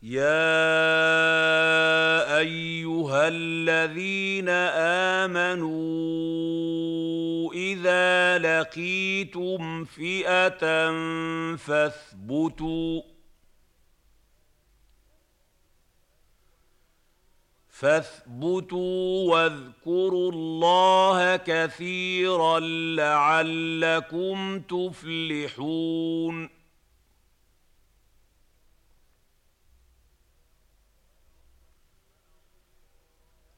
يَا أَيُّهَا الَّذِينَ آمَنُوا إِذَا لَقِيتُمْ فِئَةً فاثبتوا واذكروا اللَّهَ كَثِيرًا لَّعَلَّكُمْ تُفْلِحُونَ